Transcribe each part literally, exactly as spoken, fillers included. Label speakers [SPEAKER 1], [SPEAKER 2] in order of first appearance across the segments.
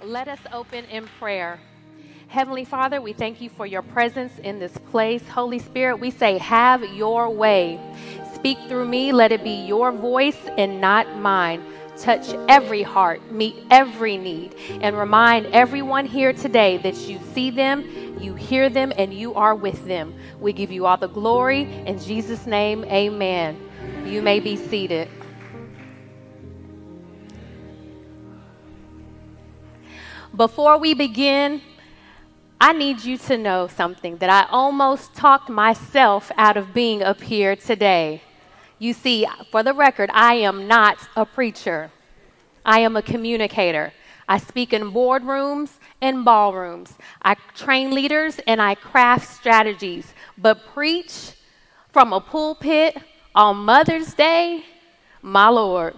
[SPEAKER 1] Let us open in prayer. Heavenly Father, we thank you for your presence in this place. Holy Spirit, we say, have your way. Speak through me. Let it be your voice and not mine. Touch every heart, meet every need, and remind everyone here today that you see them, you hear them, and you are with them. We give you all the glory. In Jesus' name, amen. You may be seated. Before we begin, I need you to know something, that I almost talked myself out of being up here today. You see, for the record, I am not a preacher. I am a communicator. I speak in boardrooms and ballrooms. I train leaders and I craft strategies. But preach from a pulpit on Mother's Day, my Lord.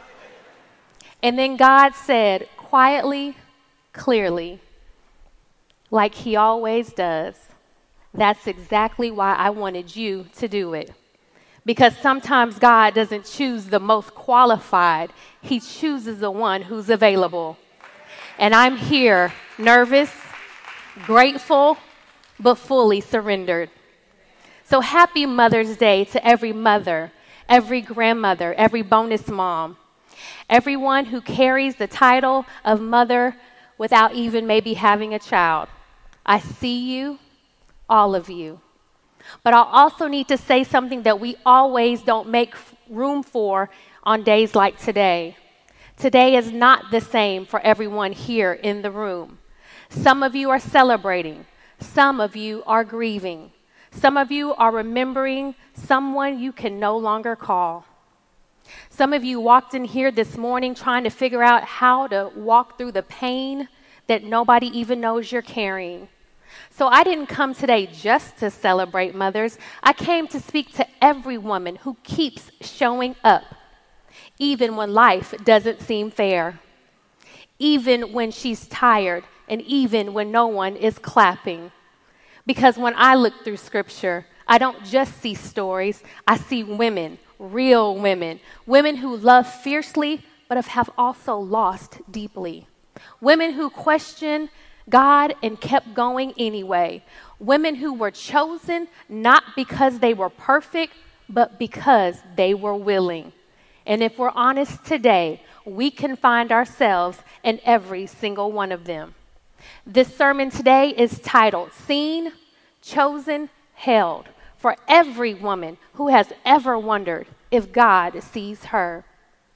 [SPEAKER 1] And then God said, quietly, clearly, like he always does, that's exactly why I wanted you to do it. Because sometimes God doesn't choose the most qualified. He chooses the one who's available. And I'm here, nervous, grateful, but fully surrendered. So happy Mother's Day to every mother, every grandmother, every bonus mom, everyone who carries the title of mother without even maybe having a child. I see you, all of you. But I also need to say something that we always don't make room for on days like today. Today is not the same for everyone here in the room. Some of you are celebrating. Some of you are grieving. Some of you are remembering someone you can no longer call. Some of you walked in here this morning trying to figure out how to walk through the pain that nobody even knows you're carrying. So I didn't come today just to celebrate mothers. I came to speak to every woman who keeps showing up, even when life doesn't seem fair, even when she's tired, and even when no one is clapping. Because when I look through Scripture, I don't just see stories, I see women. Real women, women who love fiercely, but have also lost deeply. Women who question God and kept going anyway. Women who were chosen not because they were perfect, but because they were willing. And if we're honest today, we can find ourselves in every single one of them. This sermon today is titled, Seen, Chosen, Held. For every woman who has ever wondered if God sees her.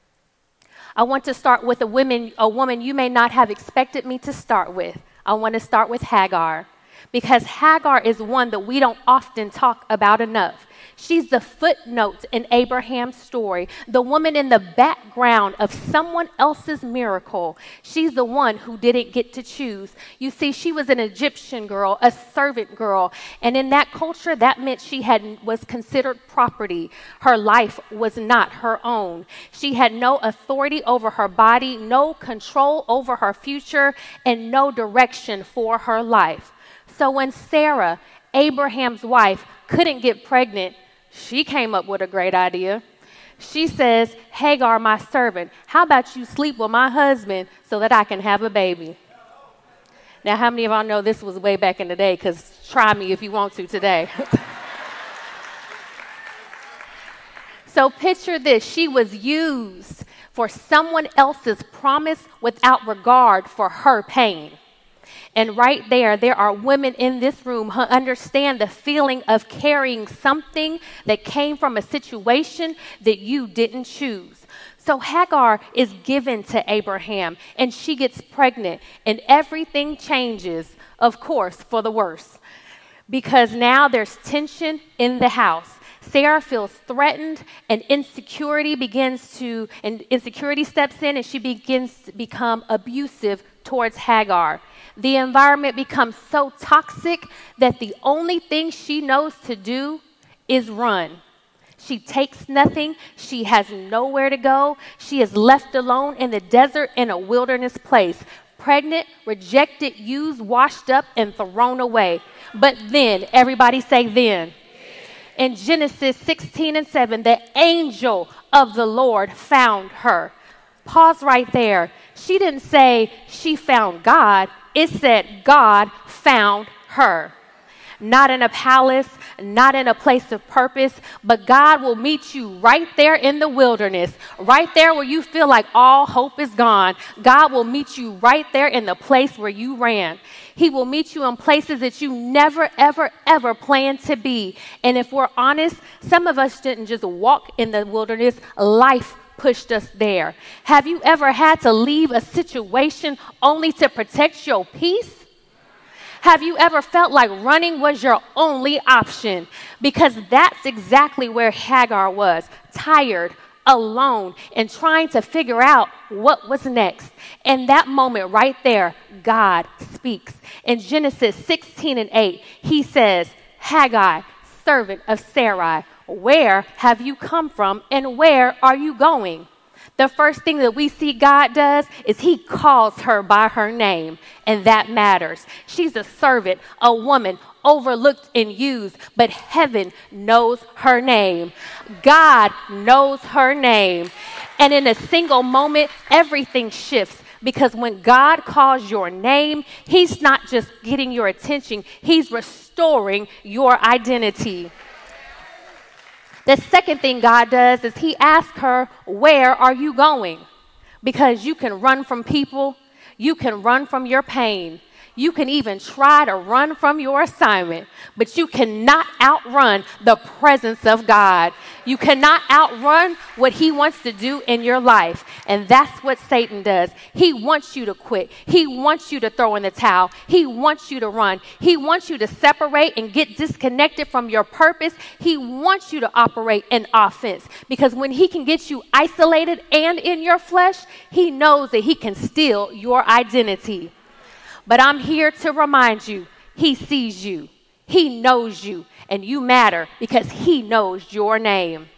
[SPEAKER 1] I want to start with a woman, a woman you may not have expected me to start with. I want to start with Hagar, because Hagar is one that we don't often talk about enough. She's the footnote in Abraham's story, the woman in the background of someone else's miracle. She's the one who didn't get to choose. You see, she was an Egyptian girl, a servant girl, and in that culture, that meant she had was considered property. Her life was not her own. She had no authority over her body, no control over her future, and no direction for her life. So when Sarah, Abraham's wife, couldn't get pregnant, she came up with a great idea. She says, Hagar, my servant, how about you sleep with my husband so that I can have a baby? Now, how many of y'all know this was way back in the day? Because try me if you want to today. So picture this. She was used for someone else's promise without regard for her pain. And right there, there are women in this room who understand the feeling of carrying something that came from a situation that you didn't choose. So Hagar is given to Abraham, and she gets pregnant, and everything changes, of course, for the worse. Because now there's tension in the house. Sarah feels threatened, and insecurity begins to, and insecurity steps in, and she begins to become abusive towards Hagar. The environment becomes so toxic that the only thing she knows to do is run. She takes nothing. She has nowhere to go. She is left alone in the desert in a wilderness place. Pregnant, rejected, used, washed up, and thrown away. But then, everybody say then. In Genesis sixteen and seven, the angel of the Lord found her. Pause right there. She didn't say she found God. It said God found her. Not in a palace, not in a place of purpose, but God will meet you right there in the wilderness, right there where you feel like all hope is gone. God will meet you right there in the place where you ran. He will meet you in places that you never, ever, ever planned to be. And if we're honest, some of us didn't just walk in the wilderness. Life pushed us there. Have you ever had to leave a situation only to protect your peace? Have you ever felt like running was your only option? Because that's exactly where Hagar was, tired, alone, and trying to figure out what was next. And that moment right there, God speaks. In Genesis sixteen and eight, he says, Hagar, servant of Sarai, where have you come from and where are you going? The first thing that we see God does is he calls her by her name, and that matters. She's a servant, a woman, overlooked and used, but heaven knows her name. God knows her name. And in a single moment, everything shifts. Because when God calls your name, he's not just getting your attention, he's restoring your identity. The second thing God does is he asks her, where are you going? Because you can run from people. You can run from your pain. You can even try to run from your assignment, but you cannot outrun the presence of God. You cannot outrun what he wants to do in your life. And that's what Satan does. He wants you to quit. He wants you to throw in the towel. He wants you to run. He wants you to separate and get disconnected from your purpose. He wants you to operate in offense, because when he can get you isolated and in your flesh, he knows that he can steal your identity. But I'm here to remind you, he sees you, he knows you, and you matter because he knows your name.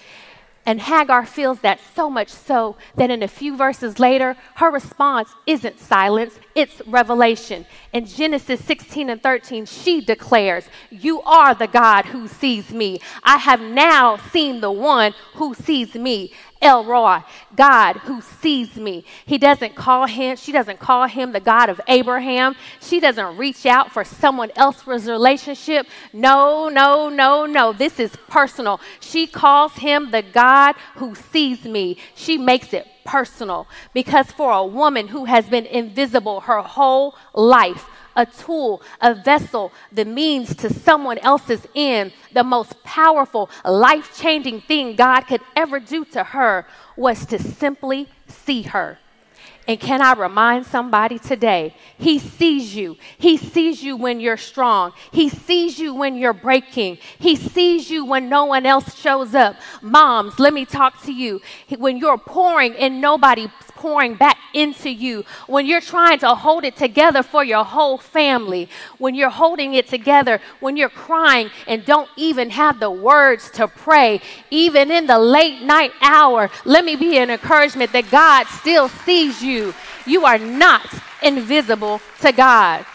[SPEAKER 1] And Hagar feels that so much so that in a few verses later, her response isn't silence, it's revelation. In Genesis sixteen and thirteen, she declares, you are the God who sees me. I have now seen the one who sees me. El Roi, God who sees me. He doesn't call him, she doesn't call him the God of Abraham. She doesn't reach out for someone else's relationship. No, no, no, no. This is personal. She calls him the God who sees me. She makes it personal, because for a woman who has been invisible her whole life, a tool, a vessel, the means to someone else's end, the most powerful, life-changing thing God could ever do to her was to simply see her. And can I remind somebody today, he sees you. He sees you when you're strong. He sees you when you're breaking. He sees you when no one else shows up. Moms, let me talk to you. When you're pouring and nobody's pouring back into you, when you're trying to hold it together for your whole family, when you're holding it together, when you're crying and don't even have the words to pray, even in the late night hour, let me be an encouragement that God still sees you. You are not invisible to God.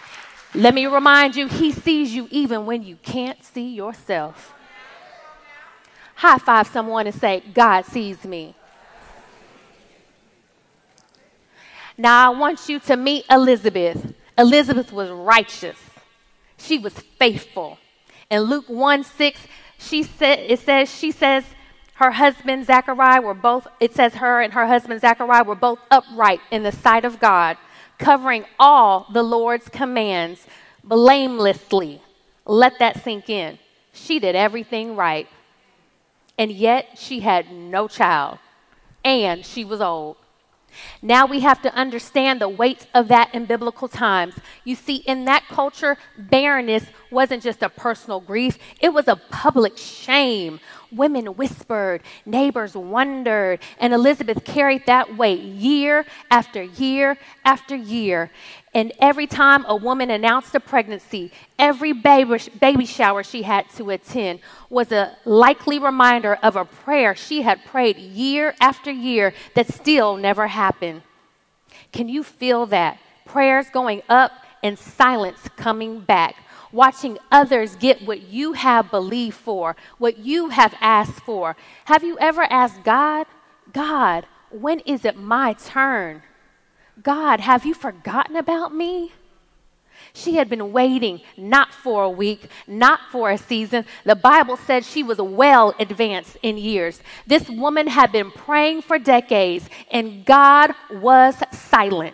[SPEAKER 1] Let me remind you, he sees you even when you can't see yourself. High five someone and say, God sees me. Now, I want you to meet Elizabeth. Elizabeth was righteous. She was faithful. In Luke one six, she said, it says, she says, her husband Zechariah were both, it says her and her husband Zechariah were both upright in the sight of God, covering all the Lord's commands blamelessly. Let that sink in. She did everything right. And yet she had no child. And she was old. Now we have to understand the weight of that in biblical times. You see, in that culture, barrenness wasn't just a personal grief. It was a public shame. Women whispered, neighbors wondered, and Elizabeth carried that weight year after year after year. And every time a woman announced a pregnancy, every baby, baby shower she had to attend was a likely reminder of a prayer she had prayed year after year that still never happened. Can you feel that? Prayers going up and silence coming back. Watching others get what you have believed for, what you have asked for. Have you ever asked God, God, when is it my turn? God, have you forgotten about me? She had been waiting not for a week, not for a season. The Bible said she was well advanced in years. This woman had been praying for decades, and God was silent.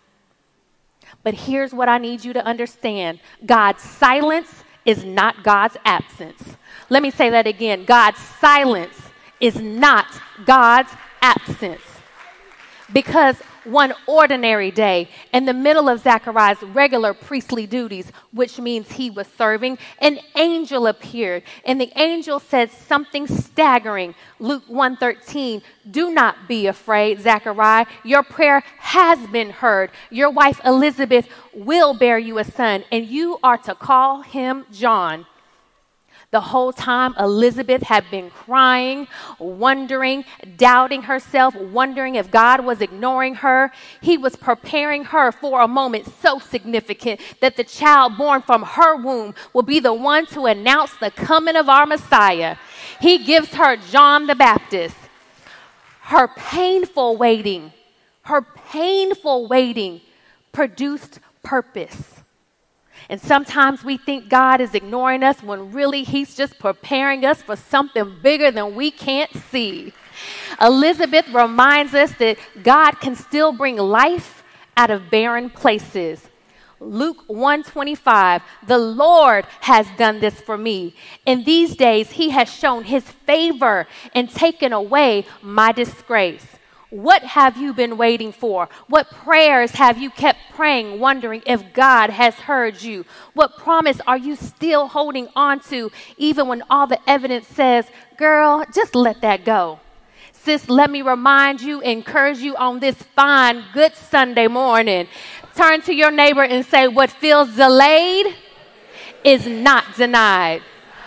[SPEAKER 1] But here's what I need you to understand. God's silence is not God's absence. Let me say that again. God's silence is not God's absence. Because one ordinary day, in the middle of Zechariah's regular priestly duties, which means he was serving, an angel appeared, and the angel said something staggering. Luke one thirteen, do not be afraid, Zechariah. Your prayer has been heard. Your wife Elizabeth will bear you a son, and you are to call him John. The whole time, Elizabeth had been crying, wondering, doubting herself, wondering if God was ignoring her. He was preparing her for a moment so significant that the child born from her womb will be the one to announce the coming of our Messiah. He gives her John the Baptist. Her painful waiting, her painful waiting produced purpose. And sometimes we think God is ignoring us when really he's just preparing us for something bigger than we can't see. Elizabeth reminds us that God can still bring life out of barren places. Luke one twenty-five, the Lord has done this for me. In these days, he has shown his favor and taken away my disgrace. What have you been waiting for? What prayers have you kept praying, wondering if God has heard you? What promise are you still holding on to, even when all the evidence says, girl, just let that go? Sis, let me remind you, encourage you on this fine, good Sunday morning. Turn to your neighbor and say, what feels delayed is not denied.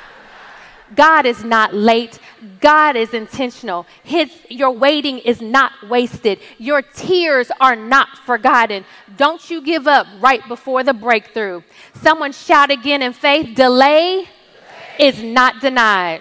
[SPEAKER 1] God is not late. God is intentional. His, your waiting is not wasted. Your tears are not forgotten. Don't you give up right before the breakthrough. Someone shout again in faith, delay, delay. is not denied.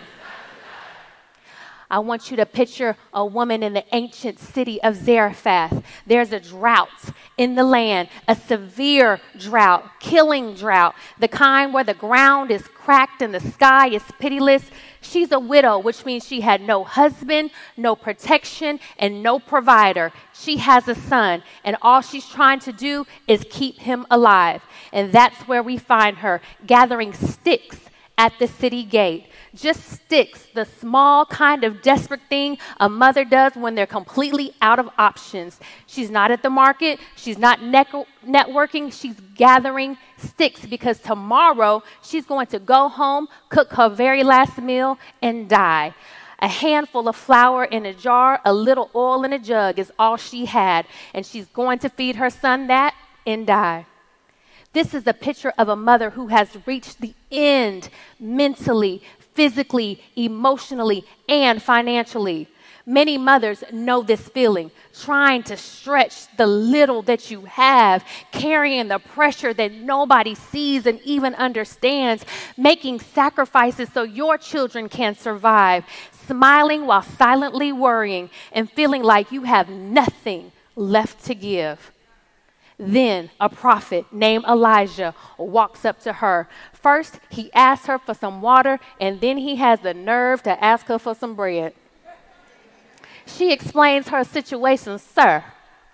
[SPEAKER 1] I want you to picture a woman in the ancient city of Zarephath. There's a drought in the land, a severe drought, killing drought, the kind where the ground is cracked and the sky is pitiless. She's a widow, which means she had no husband, no protection, and no provider. She has a son, and all she's trying to do is keep him alive. And that's where we find her, gathering sticks at the city gate. Just sticks, the small kind of desperate thing a mother does when they're completely out of options. She's not at the market. She's not ne- networking. She's gathering sticks because tomorrow she's going to go home, cook her very last meal, and die. A handful of flour in a jar, a little oil in a jug is all she had, and she's going to feed her son that and die. This is a picture of a mother who has reached the end mentally, physically, emotionally, and financially. Many mothers know this feeling, trying to stretch the little that you have, carrying the pressure that nobody sees and even understands, making sacrifices so your children can survive, smiling while silently worrying, and feeling like you have nothing left to give. Then a prophet named Elijah walks up to her. First, he asks her for some water, and then he has the nerve to ask her for some bread. She explains her situation. Sir,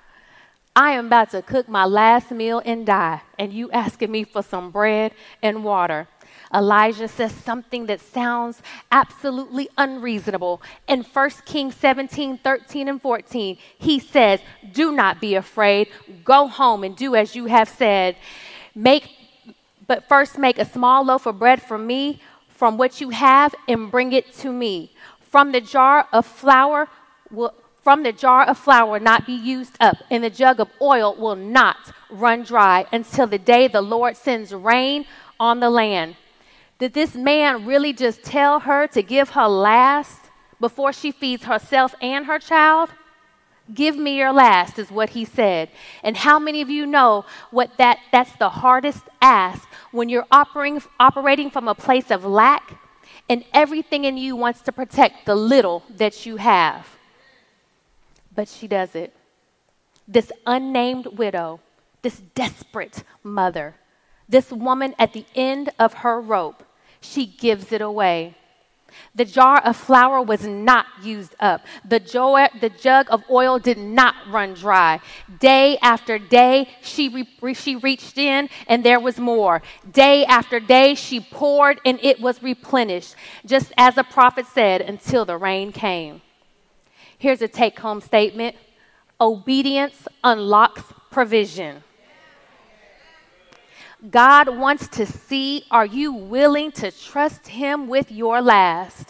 [SPEAKER 1] I am about to cook my last meal and die, and you asking me for some bread and water. Elijah says something that sounds absolutely unreasonable. In First Kings seventeen, thirteen, and fourteen, he says, do not be afraid. Go home and do as you have said. Make, but first make a small loaf of bread for me from what you have and bring it to me. From the jar of flour will From the jar of flour not be used up, and the jug of oil will not run dry until the day the Lord sends rain on the land. Did this man really just tell her to give her last before she feeds herself and her child? Give me your last is what he said. And how many of you know what that that's the hardest ask when you're operating operating from a place of lack and everything in you wants to protect the little that you have? But she does it. This unnamed widow, this desperate mother, this woman at the end of her rope, she gives it away. The jar of flour was not used up. The, jo- the jug of oil did not run dry. Day after day, she, re- she reached in and there was more. Day after day, she poured and it was replenished, just as the prophet said, until the rain came. Here's a take-home statement. Obedience unlocks provision. God wants to see, are you willing to trust him with your last?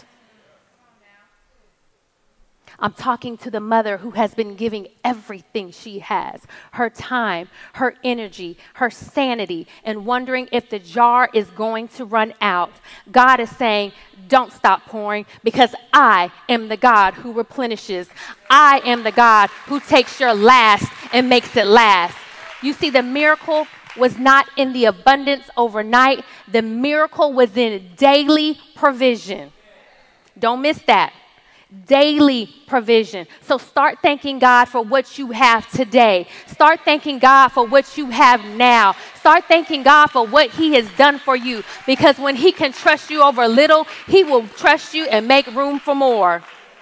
[SPEAKER 1] I'm talking to the mother who has been giving everything she has, her time, her energy, her sanity, and wondering if the jar is going to run out. God is saying, don't stop pouring, because I am the God who replenishes. I am the God who takes your last and makes it last. You see, the miracle was not in the abundance overnight. The miracle was in daily provision. Don't miss that. Daily provision. So start thanking God for what you have today. Start thanking God for what you have now. Start thanking God for what he has done for you. Because when he can trust you over little, he will trust you and make room for more.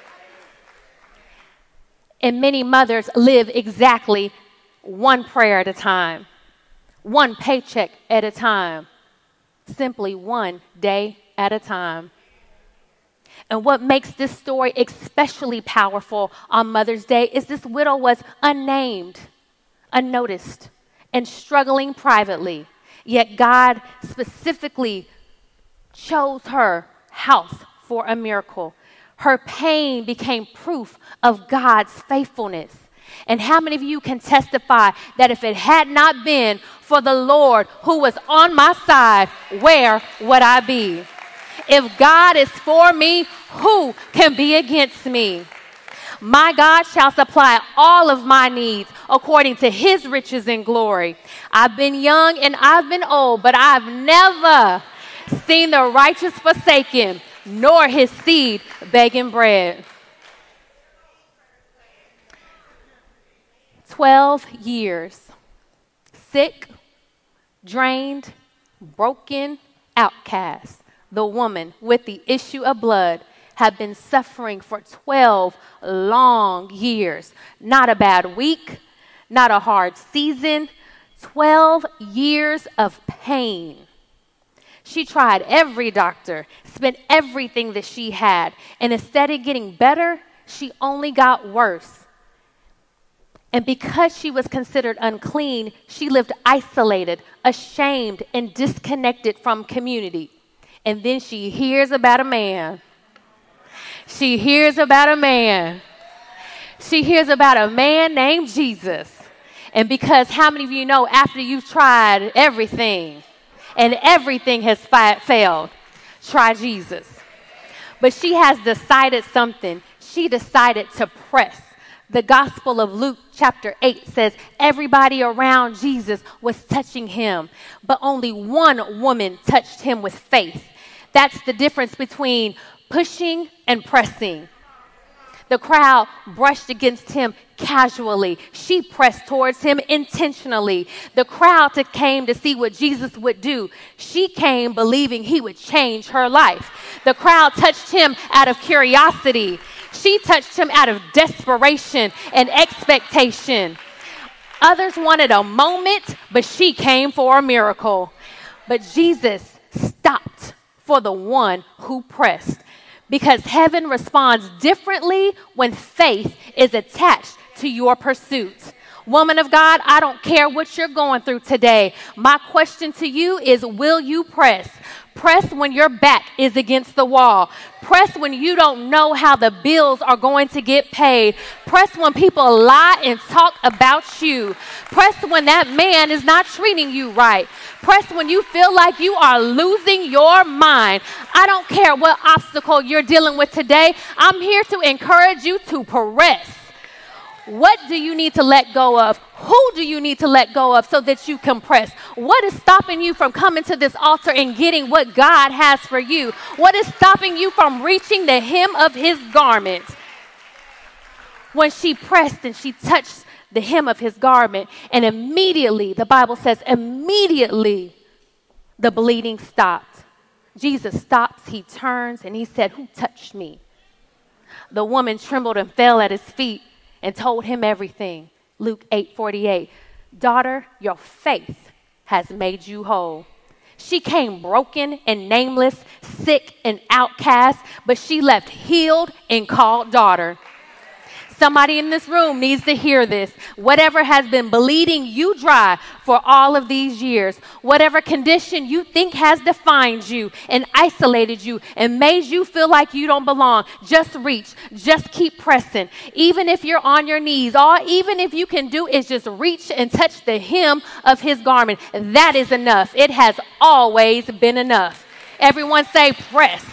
[SPEAKER 1] And many mothers live exactly one prayer at a time. One paycheck at a time, simply one day at a time. And what makes this story especially powerful on Mother's Day is this widow was unnamed, unnoticed, and struggling privately. Yet God specifically chose her house for a miracle. Her pain became proof of God's faithfulness. And how many of you can testify that if it had not been for the Lord who was on my side, where would I be? If God is for me, who can be against me? My God shall supply all of my needs according to his riches and glory. I've been young and I've been old, but I've never seen the righteous forsaken, nor his seed begging bread. Twelve years, sick, drained, broken, outcast. The woman with the issue of blood had been suffering for twelve long years. Not a bad week, not a hard season, twelve years of pain. She tried every doctor, spent everything that she had, and instead of getting better, she only got worse. And because she was considered unclean, she lived isolated, ashamed, and disconnected from community. And then she hears about a man. She hears about a man. She hears about a man named Jesus. And because how many of you know after you've tried everything and everything has fi- failed, try Jesus. But she has decided something. She decided to press. The Gospel of Luke chapter eight says everybody around Jesus was touching him, but only one woman touched him with faith. That's the difference between pushing and pressing. The crowd brushed against him casually. She pressed towards him intentionally. The crowd that came to see what Jesus would do, she came believing he would change her life. The crowd touched him out of curiosity. She touched him out of desperation and expectation. Others wanted a moment, but she came for a miracle. But Jesus stopped for the one who pressed, because heaven responds differently when faith is attached to your pursuit. Woman of God, I don't care what you're going through today. My question to you is, will you press? Press when your back is against the wall. Press when you don't know how the bills are going to get paid. Press when people lie and talk about you. Press when that man is not treating you right. Press when you feel like you are losing your mind. I don't care what obstacle you're dealing with today. I'm here to encourage you to press. What do you need to let go of? Who do you need to let go of so that you can press? What is stopping you from coming to this altar and getting what God has for you? What is stopping you from reaching the hem of his garment? When she pressed and she touched the hem of his garment. And immediately, the Bible says, immediately the bleeding stopped. Jesus stops, he turns, and he said, "Who touched me?" The woman trembled and fell at his feet and told him everything. Luke eight forty-eight. "Daughter, your faith has made you whole." She came broken and nameless, sick and outcast, but she left healed and called daughter. Somebody in this room needs to hear this. Whatever has been bleeding you dry for all of these years, whatever condition you think has defined you and isolated you and made you feel like you don't belong, just reach, just keep pressing. Even if you're on your knees, all even if you can do is just reach and touch the hem of his garment. That is enough. It has always been enough. Everyone say, press.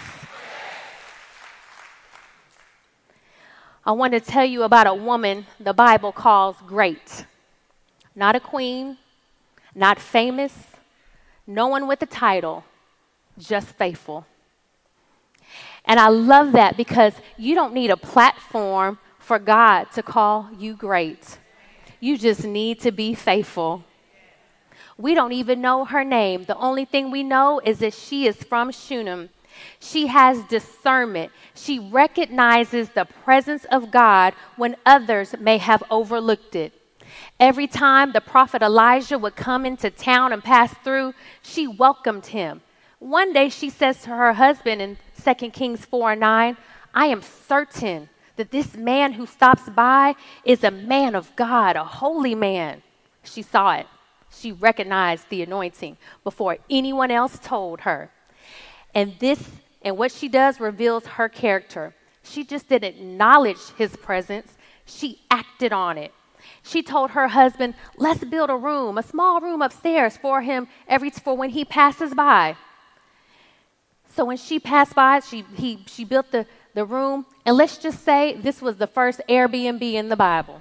[SPEAKER 1] I want to tell you about a woman the Bible calls great. Not a queen, not famous, no one with a title, just faithful. And I love that because you don't need a platform for God to call you great. You just need to be faithful. We don't even know her name. The only thing we know is that she is from Shunem. She has discernment. She recognizes the presence of God when others may have overlooked it. Every time the prophet Elijah would come into town and pass through, she welcomed him. One day she says to her husband in Second Kings four nine, "I am certain that this man who stops by is a man of God, a holy man." She saw it. She recognized the anointing before anyone else told her. And this, and what she does reveals her character. She just didn't acknowledge his presence. She acted on it. She told her husband, "Let's build a room, a small room upstairs for him every for when he passes by." So when she passed by, she he she built the, the room. And let's just say this was the first Airbnb in the Bible.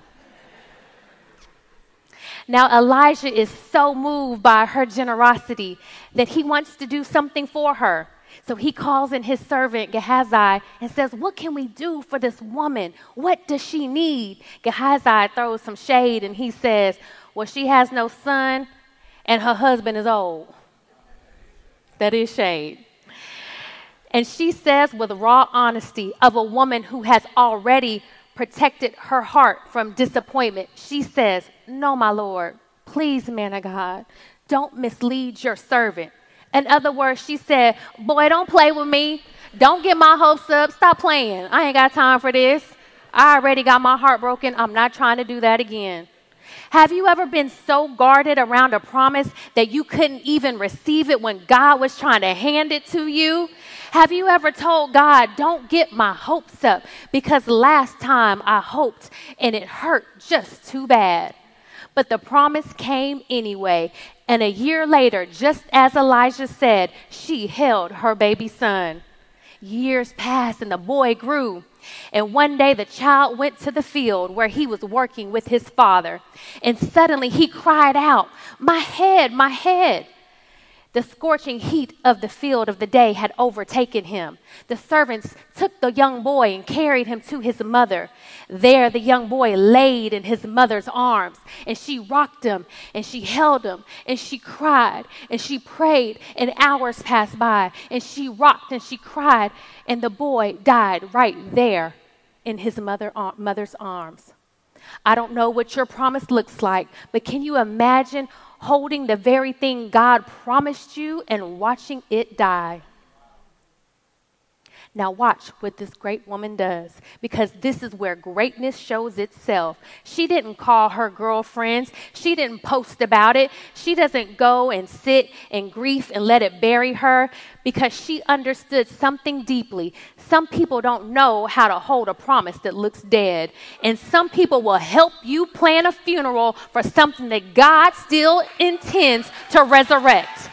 [SPEAKER 1] Now, Elijah is so moved by her generosity that he wants to do something for her. So he calls in his servant Gehazi and says, "What can we do for this woman? What does she need?" Gehazi throws some shade and he says, "Well, she has no son and her husband is old." That is shade. And she says with raw honesty of a woman who has already protected her heart from disappointment, she says, "No, my Lord, please, man of God, don't mislead your servant." In other words, she said, "Boy, don't play with me. Don't get my hopes up. Stop playing. I ain't got time for this. I already got my heart broken. I'm not trying to do that again." Have you ever been so guarded around a promise that you couldn't even receive it when God was trying to hand it to you? Have you ever told God, "Don't get my hopes up because last time I hoped and it hurt just too bad"? But the promise came anyway. And a year later, just as Elijah said, she held her baby son. Years passed and the boy grew. And one day the child went to the field where he was working with his father. And suddenly he cried out, "My head, my head." The scorching heat of the field of the day had overtaken him. The servants took the young boy and carried him to his mother. There the young boy laid in his mother's arms, and she rocked him, and she held him, and she cried, and she prayed, and hours passed by, and she rocked and she cried, and the boy died right there in his mother, mother's arms. I don't know what your promise looks like, but can you imagine holding the very thing God promised you and watching it die? Now watch what this great woman does, because this is where greatness shows itself. She didn't call her girlfriends. She didn't post about it. She doesn't go and sit in grief and let it bury her, because she understood something deeply. Some people don't know how to hold a promise that looks dead. And some people will help you plan a funeral for something that God still intends to resurrect.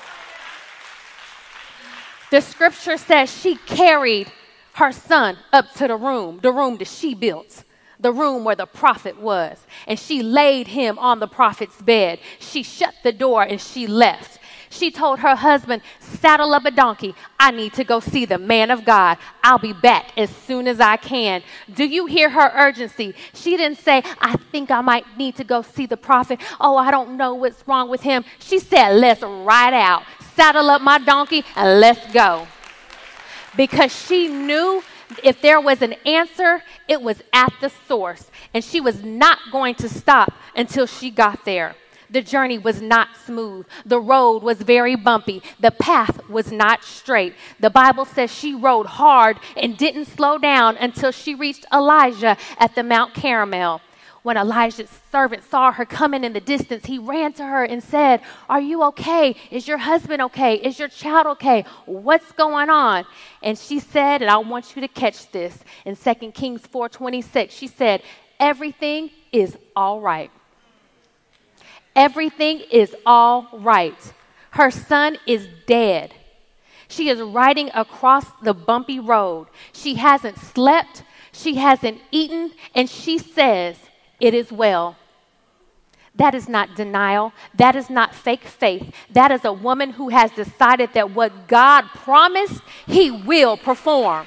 [SPEAKER 1] The scripture says she carried her son up to the room, the room that she built, the room where the prophet was. And she laid him on the prophet's bed. She shut the door and she left. She told her husband, saddle up a donkey. I need to go see the man of God. I'll be back as soon as I can. Do you hear her urgency? She didn't say, I think I might need to go see the prophet. Oh, I don't know what's wrong with him. She said, let's ride out. Saddle up my donkey and let's go. Because she knew if there was an answer, it was at the source. And she was not going to stop until she got there. The journey was not smooth. The road was very bumpy. The path was not straight. The Bible says she rode hard and didn't slow down until she reached Elijah at the Mount Carmel. When Elijah's servant saw her coming in the distance, he ran to her and said, are you okay? Is your husband okay? Is your child okay? What's going on? And she said, and I want you to catch this, in Second Kings four twenty-six, she said, everything is all right. Everything is all right. Her son is dead. She is riding across the bumpy road. She hasn't slept. She hasn't eaten. And she says, it is well. That is not denial. That is not fake faith. That is a woman who has decided that what God promised, he will perform.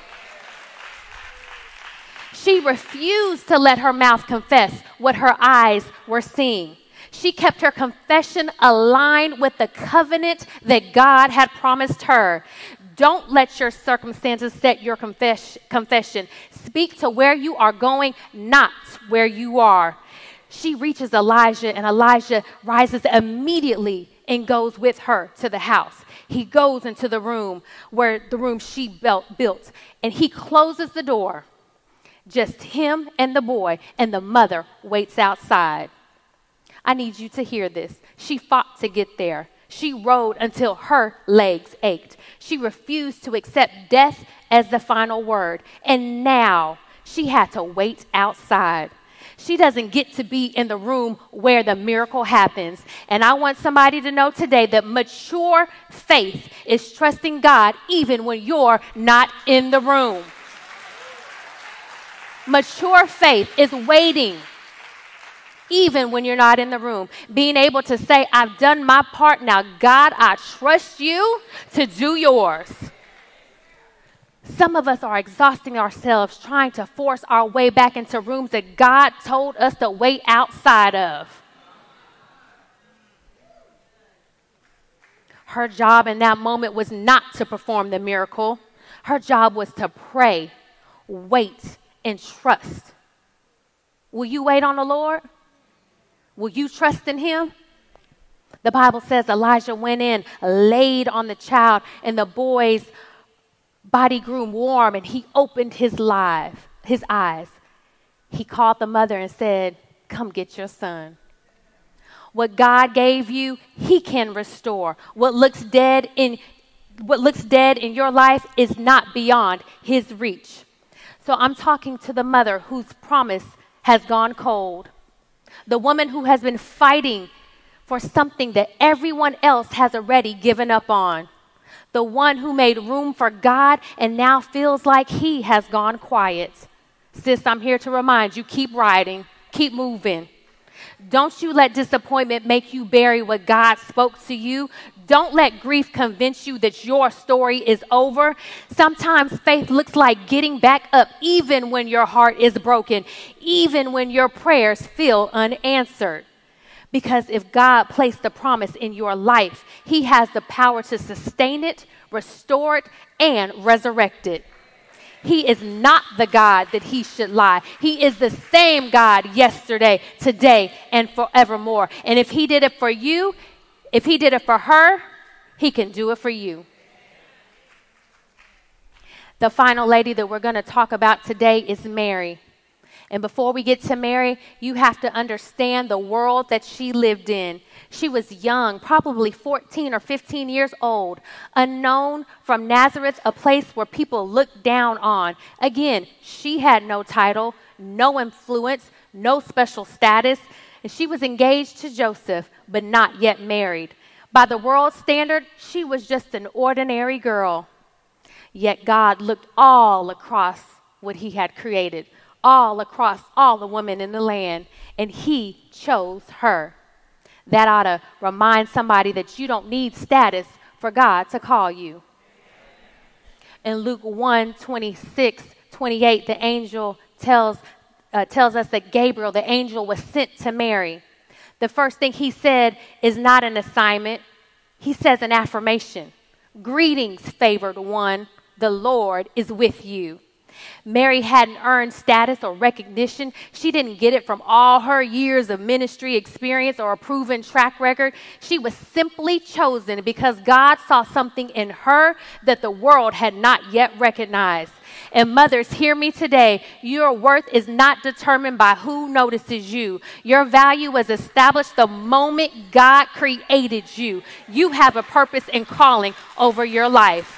[SPEAKER 1] She refused to let her mouth confess what her eyes were seeing. She kept her confession aligned with the covenant that God had promised her. Don't let your circumstances set your confess- confession. Speak to where you are going, not where you are. She reaches Elijah, and Elijah rises immediately and goes with her to the house. He goes into the room where the room she built, built, and he closes the door. Just him and the boy, and the mother waits outside. I need you to hear this. She fought to get there. She rode until her legs ached. She refused to accept death as the final word. And now she had to wait outside. She doesn't get to be in the room where the miracle happens. And I want somebody to know today that mature faith is trusting God even when you're not in the room. Mature faith is waiting even when you're not in the room. Being able to say, I've done my part. Now, God, I trust you to do yours. Some of us are exhausting ourselves trying to force our way back into rooms that God told us to wait outside of. Her job in that moment was not to perform the miracle. Her job was to pray, wait, and trust. Will you wait on the Lord? Will you trust in him? The Bible says Elijah went in, laid on the child, and the boy's body grew warm, and he opened his live, his eyes. He called the mother and said, come get your son. What God gave you, he can restore. What looks dead in what looks dead in your life is not beyond his reach. So I'm talking to the mother whose promise has gone cold. The woman who has been fighting for something that everyone else has already given up on. The one who made room for God and now feels like he has gone quiet. Sis, I'm here to remind you, keep riding, keep moving. Don't you let disappointment make you bury what God spoke to you. Don't let grief convince you that your story is over. Sometimes faith looks like getting back up even when your heart is broken, even when your prayers feel unanswered. Because if God placed the promise in your life, he has the power to sustain it, restore it, and resurrect it. He is not the God that he should lie. He is the same God yesterday, today, and forevermore. And if he did it for you, if he did it for her, he can do it for you. The final lady that we're going to talk about today is Mary. And before we get to Mary, you have to understand the world that she lived in. She was young, probably fourteen or fifteen years old, unknown from Nazareth, a place where people looked down on. Again, she had no title, no influence, no special status, and she was engaged to Joseph, but not yet married. By the world's standard, she was just an ordinary girl. Yet God looked all across what he had created, all across all the women in the land, and he chose her. That ought to remind somebody that you don't need status for God to call you. In Luke one, twenty-six, twenty-eight, the angel tells, uh, tells us that Gabriel, the angel, was sent to Mary. The first thing he said is not an assignment. He says an affirmation. Greetings, favored one. The Lord is with you. Mary hadn't earned status or recognition. She didn't get it from all her years of ministry experience or a proven track record. She was simply chosen because God saw something in her that the world had not yet recognized. And mothers, hear me today. Your worth is not determined by who notices you. Your value was established the moment God created you. You have a purpose and calling over your life.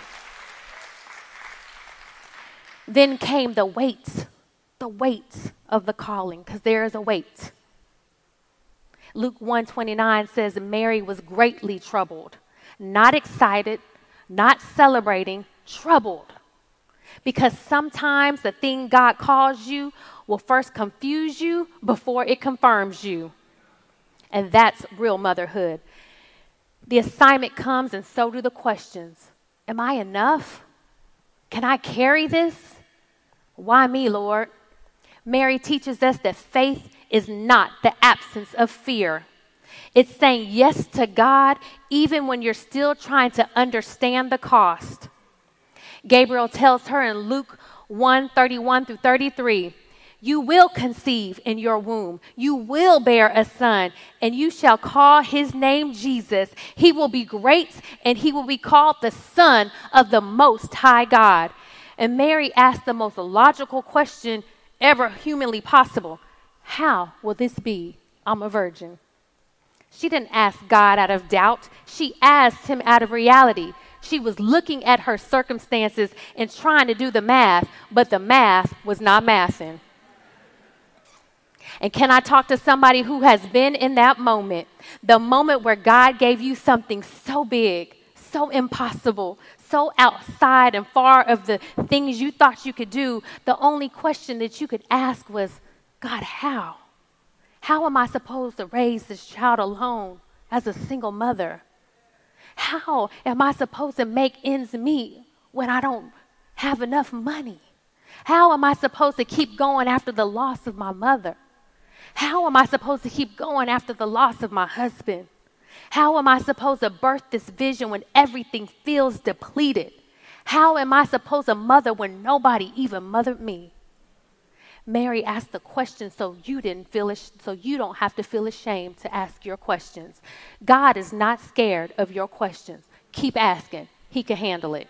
[SPEAKER 1] Then came the weight, the weight of the calling, because there is a weight. Luke one twenty-nine says Mary was greatly troubled, not excited, not celebrating, troubled. Because sometimes the thing God calls you will first confuse you before it confirms you. And that's real motherhood. The assignment comes and so do the questions. Am I enough? Can I carry this? Why me, Lord? Mary teaches us that faith is not the absence of fear. It's saying yes to God even when you're still trying to understand the cost. Gabriel tells her in Luke one, thirty-one through thirty-three, you will conceive in your womb. You will bear a son, and you shall call his name Jesus. He will be great, and he will be called the Son of the Most High God. And Mary asked the most logical question ever humanly possible. How will this be? I'm a virgin. She didn't ask God out of doubt. She asked him out of reality. She was looking at her circumstances and trying to do the math, but the math was not mathing. And can I talk to somebody who has been in that moment, the moment where God gave you something so big, so impossible, so outside and far of the things you thought you could do, the only question that you could ask was, God, how? How am I supposed to raise this child alone as a single mother? How am I supposed to make ends meet when I don't have enough money? How am I supposed to keep going after the loss of my mother? How am I supposed to keep going after the loss of my husband? How am I supposed to birth this vision when everything feels depleted? How am I supposed to mother when nobody even mothered me? Mary asked the question so you didn't feel it, so you don't have to feel ashamed to ask your questions. God is not scared of your questions. Keep asking. He can handle it.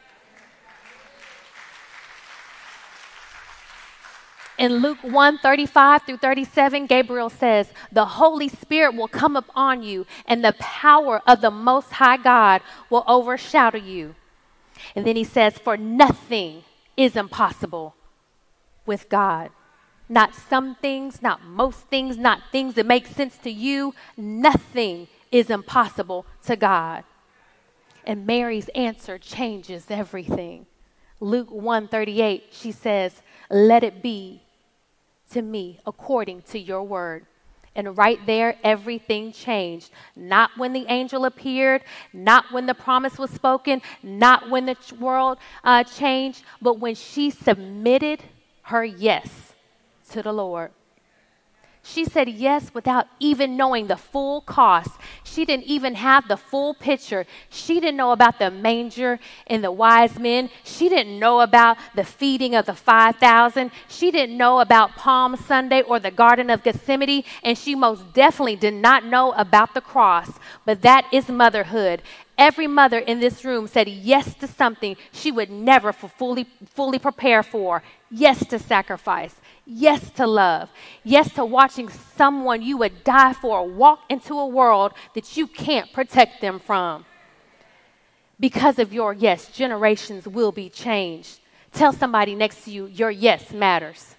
[SPEAKER 1] In Luke one, thirty-five through thirty-seven, Gabriel says, the Holy Spirit will come upon you, and the power of the Most High God will overshadow you. And then he says, for nothing is impossible with God. Not some things, not most things, not things that make sense to you. Nothing is impossible to God. And Mary's answer changes everything. Luke one thirty-eight, she says, let it be to me according to your word. And right there, everything changed. Not when the angel appeared, not when the promise was spoken, not when the ch- world uh, changed, but when she submitted her yes to the Lord. She said yes without even knowing the full cost. She didn't even have the full picture. She didn't know about the manger and the wise men. She didn't know about the feeding of the five thousand. She didn't know about Palm Sunday or the Garden of Gethsemane. And she most definitely did not know about the cross. But that is motherhood. Every mother in this room said yes to something she would never fully, fully prepare for. Yes to sacrifice. Yes to love. Yes to watching someone you would die for walk into a world that you can't protect them from. Because of your yes, generations will be changed. Tell somebody next to you, your yes matters.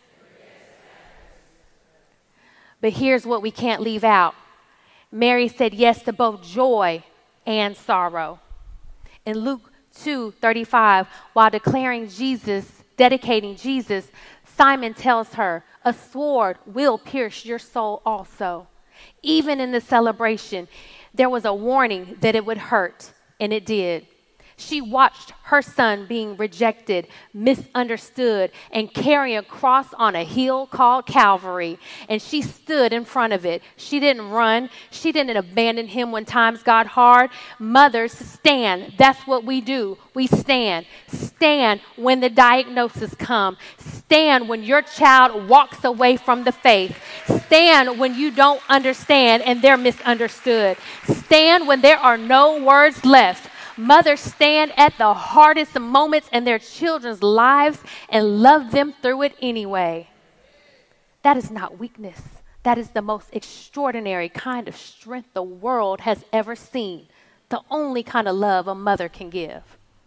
[SPEAKER 1] But here's what we can't leave out. Mary said yes to both joy and sorrow. In Luke two thirty-five, while declaring Jesus, dedicating Jesus, Simon tells her, a sword will pierce your soul also. Even in the celebration, there was a warning that it would hurt, and it did. She watched her son being rejected, misunderstood, and carrying a cross on a hill called Calvary. And she stood in front of it. She didn't run. She didn't abandon him when times got hard. Mothers, stand. That's what we do. We stand. Stand when the diagnosis comes. Stand when your child walks away from the faith. Stand when you don't understand and they're misunderstood. Stand when there are no words left. Mothers stand at the hardest moments in their children's lives and love them through it anyway. That is not weakness. That is the most extraordinary kind of strength the world has ever seen. The only kind of love a mother can give.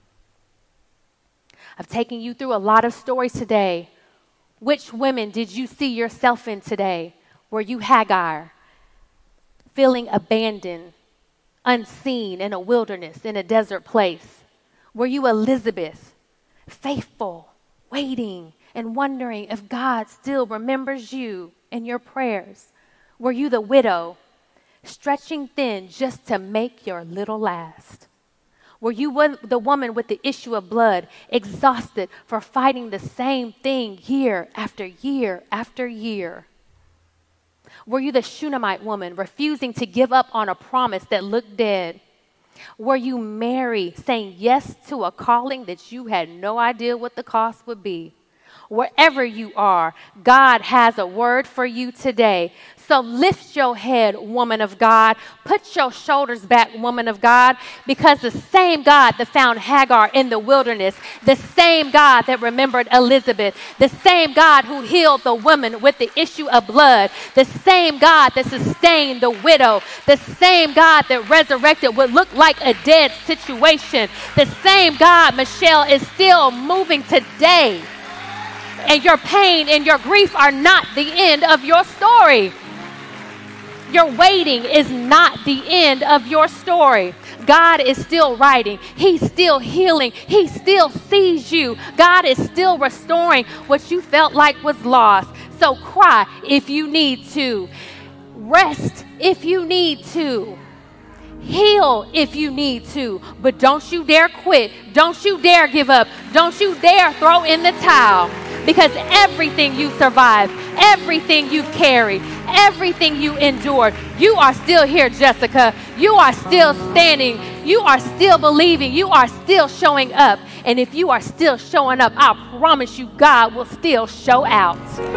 [SPEAKER 1] I've taken you through a lot of stories today. Which women did you see yourself in today? Were you Hagar, feeling abandoned, unseen in a wilderness, in a desert place? Were you Elizabeth, faithful, waiting, and wondering if God still remembers you in your prayers? Were you the widow, stretching thin just to make your little last? Were you one, the woman with the issue of blood, exhausted for fighting the same thing year after year after year? Were you the Shunammite woman, refusing to give up on a promise that looked dead? Were you Mary, saying yes to a calling that you had no idea what the cost would be? Wherever you are, God has a word for you today. So lift your head, woman of God. Put your shoulders back, woman of God, because the same God that found Hagar in the wilderness, the same God that remembered Elizabeth, the same God who healed the woman with the issue of blood, the same God that sustained the widow, the same God that resurrected what looked like a dead situation, the same God, Michelle, is still moving today. And your pain and your grief are not the end of your story. Your waiting is not the end of your story. God is still writing. He's still healing. He still sees you. God is still restoring what you felt like was lost. So cry if you need to. Rest if you need to. Heal if you need to, but don't you dare quit. Don't you dare give up. Don't you dare throw in the towel, because everything you survived, everything you've carried, everything you endured, you are still here, Jessica. You are still standing. You are still believing. You are still showing up. And if you are still showing up, I promise you, God will still show out.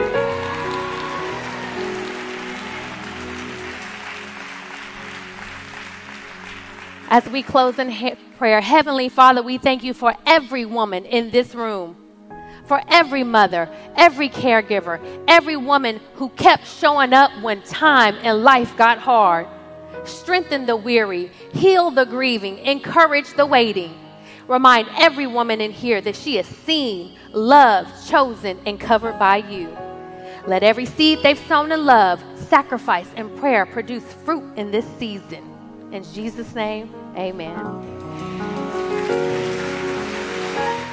[SPEAKER 1] As we close in he- prayer, Heavenly Father, we thank you for every woman in this room, for every mother, every caregiver, every woman who kept showing up when time and life got hard. Strengthen the weary, heal the grieving, encourage the waiting. Remind every woman in here that she is seen, loved, chosen, and covered by you. Let every seed they've sown in love, sacrifice, and prayer produce fruit in this season. In Jesus' name, amen.